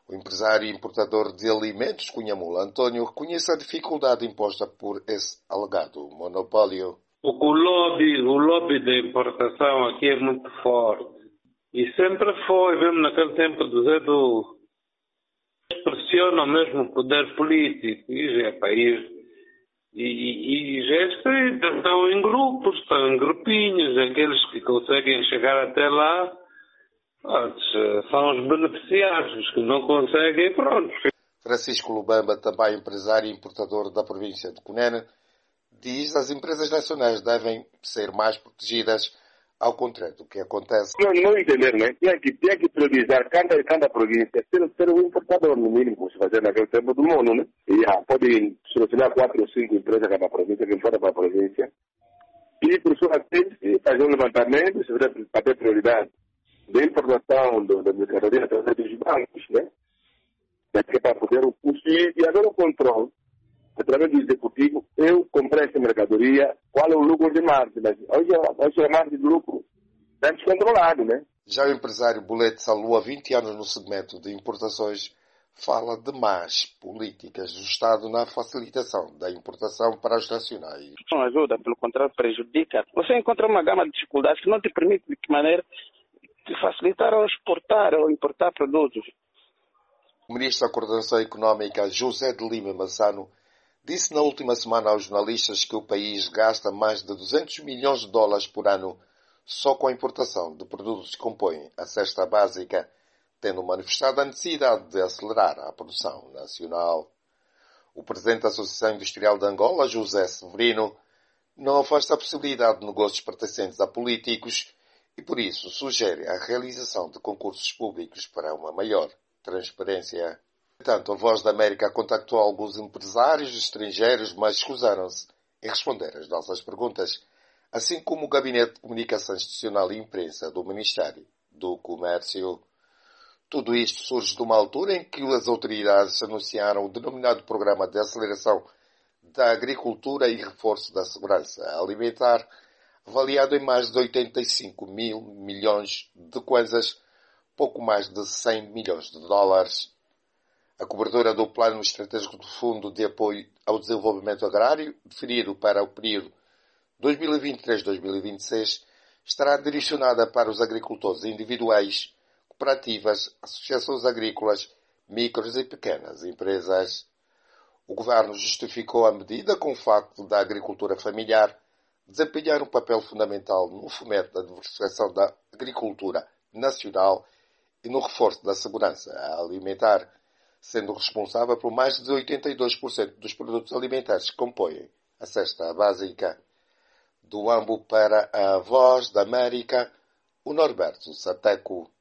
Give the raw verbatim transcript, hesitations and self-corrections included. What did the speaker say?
O empresário e importador de alimentos Cunhamula, António, reconhece a dificuldade imposta por esse alegado monopólio. O, o, lobby, o lobby da importação aqui é muito forte. E sempre foi, mesmo naquele tempo do Zé do... pressionam mesmo o poder político. E já é país. E, e, e já estão em grupos, estão em grupinhos. Aqueles que conseguem chegar até lá são os beneficiários. Os que não conseguem, pronto. Francisco Lubamba, também empresário e importador da província de Cunene, diz que as empresas nacionais devem ser mais protegidas, ao contrário do que acontece. Não, não entender, né? Tinha que, tinha que priorizar cada, cada província, ser, ser um importador, no mínimo, se fazer naquele tempo do mundo, né? E ah, pode selecionar quatro ou cinco empresas cada província, que importa para a província. E, por sua vez, fazer um levantamento, se para ter prioridade da importação do, da mercadoria através dos bancos, né? Que é para poder o custo e haver o controle. Através do executivo, eu comprei essa mercadoria, qual é o lucro de margem? Mas hoje, hoje a margem de lucro está descontrolado, né? Já o empresário Bolete Salu, há vinte anos no segmento de importações, fala de más políticas do Estado na facilitação da importação para os nacionais. Não ajuda, pelo contrário, prejudica. Você encontra uma gama de dificuldades que não te permite, de que maneira, de facilitar ou exportar ou importar produtos. O ministro da Coordenação Económica, José de Lima Massano, disse na última semana aos jornalistas que o país gasta mais de duzentos milhões de dólares por ano só com a importação de produtos que compõem a cesta básica, tendo manifestado a necessidade de acelerar a produção nacional. O presidente da Associação Industrial de Angola, José Severino, não afasta a possibilidade de negócios pertencentes a políticos e, por isso, sugere a realização de concursos públicos para uma maior transparência. No entanto, a Voz da América contactou alguns empresários estrangeiros, mas escusaram-se em responder às nossas perguntas, assim como o Gabinete de Comunicação Institucional e Imprensa do Ministério do Comércio. Tudo isto surge de uma altura em que as autoridades anunciaram o denominado Programa de Aceleração da Agricultura e Reforço da Segurança Alimentar, avaliado em mais de oitenta e cinco mil milhões de kwanzas, pouco mais de cem milhões de dólares. A cobertura do Plano Estratégico do Fundo de Apoio ao Desenvolvimento Agrário, definido para o período dois mil e vinte e três a dois mil e vinte e seis, estará direcionada para os agricultores individuais, cooperativas, associações agrícolas, micros e pequenas empresas. O Governo justificou a medida com o facto da agricultura familiar desempenhar um papel fundamental no fomento da diversificação da agricultura nacional e no reforço da segurança alimentar, sendo responsável por mais de oitenta e dois por cento dos produtos alimentares que compõem a cesta básica. Do Ambo para a Voz da América, o Norberto Sateco.